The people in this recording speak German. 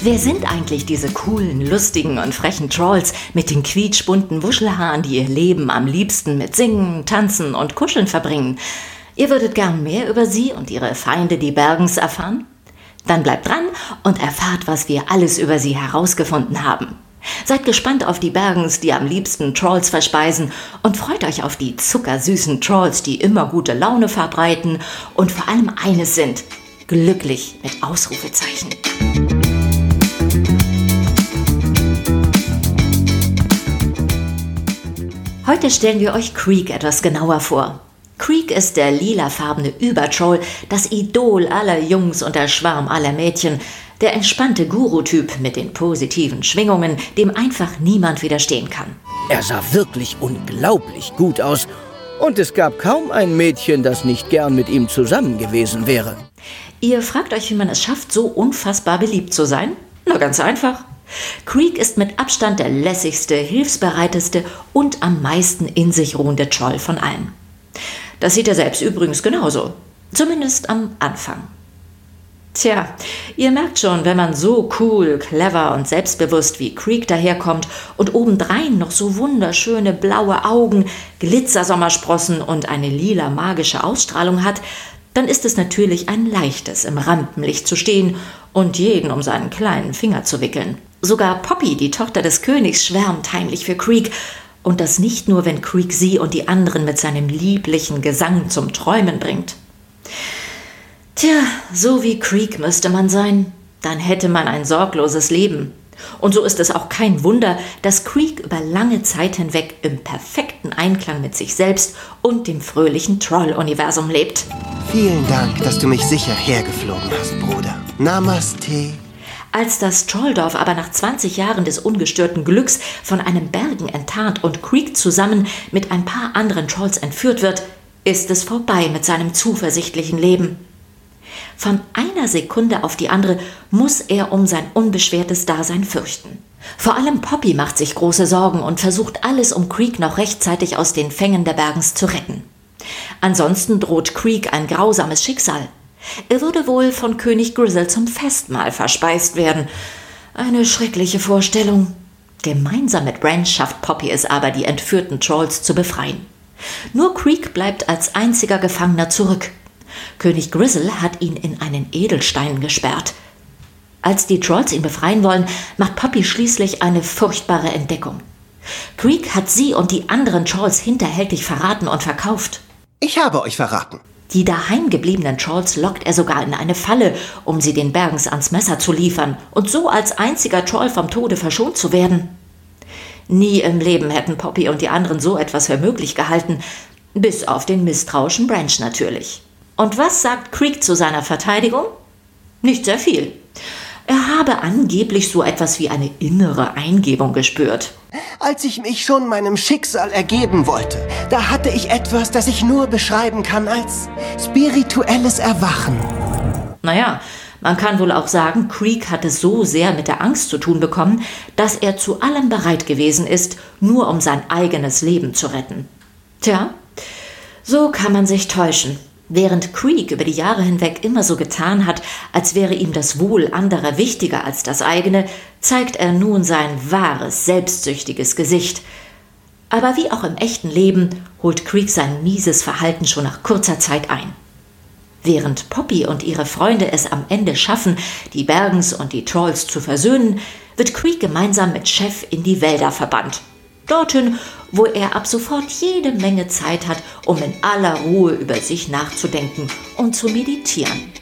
Wer sind eigentlich diese coolen, lustigen und frechen Trolls mit den quietschbunten Wuschelhaaren, die ihr Leben am liebsten mit Singen, Tanzen und Kuscheln verbringen? Ihr würdet gern mehr über sie und ihre Feinde, die Bergens, erfahren? Dann bleibt dran und erfahrt, was wir alles über sie herausgefunden haben. Seid gespannt auf die Bergens, die am liebsten Trolls verspeisen, und freut euch auf die zuckersüßen Trolls, die immer gute Laune verbreiten und vor allem eines sind: glücklich mit Ausrufezeichen. Heute stellen wir euch Creek etwas genauer vor. Creek ist der lilafarbene Übertroll, das Idol aller Jungs und der Schwarm aller Mädchen, der entspannte Guru-Typ mit den positiven Schwingungen, dem einfach niemand widerstehen kann. Er sah wirklich unglaublich gut aus und es gab kaum ein Mädchen, das nicht gern mit ihm zusammen gewesen wäre. Ihr fragt euch, wie man es schafft, so unfassbar beliebt zu sein? Na, ganz einfach. Creek ist mit Abstand der lässigste, hilfsbereiteste und am meisten in sich ruhende Troll von allen. Das sieht er selbst übrigens genauso. Zumindest am Anfang. Tja, ihr merkt schon, wenn man so cool, clever und selbstbewusst wie Creek daherkommt und obendrein noch so wunderschöne blaue Augen, Glitzersommersprossen und eine lila magische Ausstrahlung hat, dann ist es natürlich ein leichtes, im Rampenlicht zu stehen und jeden um seinen kleinen Finger zu wickeln. Sogar Poppy, die Tochter des Königs, schwärmt heimlich für Creek. Und das nicht nur, wenn Creek sie und die anderen mit seinem lieblichen Gesang zum Träumen bringt. Tja, so wie Creek müsste man sein, dann hätte man ein sorgloses Leben. Und so ist es auch kein Wunder, dass Creek über lange Zeit hinweg im perfekten Einklang mit sich selbst und dem fröhlichen Troll-Universum lebt. Vielen Dank, dass du mich sicher hergeflogen hast, Bruder. Namaste. Als das Trolldorf aber nach 20 Jahren des ungestörten Glücks von einem Bergen enttarnt und Creek zusammen mit ein paar anderen Trolls entführt wird, ist es vorbei mit seinem zuversichtlichen Leben. Von einer Sekunde auf die andere muss er um sein unbeschwertes Dasein fürchten. Vor allem Poppy macht sich große Sorgen und versucht alles, um Creek noch rechtzeitig aus den Fängen der Bergens zu retten. Ansonsten droht Creek ein grausames Schicksal. Er würde wohl von König Grizzle zum Festmahl verspeist werden. Eine schreckliche Vorstellung. Gemeinsam mit Branch schafft Poppy es aber, die entführten Trolls zu befreien. Nur Creek bleibt als einziger Gefangener zurück. König Grizzle hat ihn in einen Edelstein gesperrt. Als die Trolls ihn befreien wollen, macht Poppy schließlich eine furchtbare Entdeckung. Creek hat sie und die anderen Trolls hinterhältig verraten und verkauft. Ich habe euch verraten. Die daheim gebliebenen Trolls lockt er sogar in eine Falle, um sie den Bergens ans Messer zu liefern und so als einziger Troll vom Tode verschont zu werden. Nie im Leben hätten Poppy und die anderen so etwas für möglich gehalten, bis auf den misstrauischen Branch natürlich. Und was sagt Creek zu seiner Verteidigung? Nicht sehr viel. Er habe angeblich so etwas wie eine innere Eingebung gespürt. Als ich mich schon meinem Schicksal ergeben wollte, da hatte ich etwas, das ich nur beschreiben kann als spirituelles Erwachen. Naja, man kann wohl auch sagen, Creek hatte so sehr mit der Angst zu tun bekommen, dass er zu allem bereit gewesen ist, nur um sein eigenes Leben zu retten. Tja, so kann man sich täuschen. Während Creek über die Jahre hinweg immer so getan hat, als wäre ihm das Wohl anderer wichtiger als das eigene, zeigt er nun sein wahres, selbstsüchtiges Gesicht. Aber wie auch im echten Leben holt Creek sein mieses Verhalten schon nach kurzer Zeit ein. Während Poppy und ihre Freunde es am Ende schaffen, die Bergens und die Trolls zu versöhnen, wird Creek gemeinsam mit Chef in die Wälder verbannt. Dorthin, wo er ab sofort jede Menge Zeit hat, um in aller Ruhe über sich nachzudenken und zu meditieren.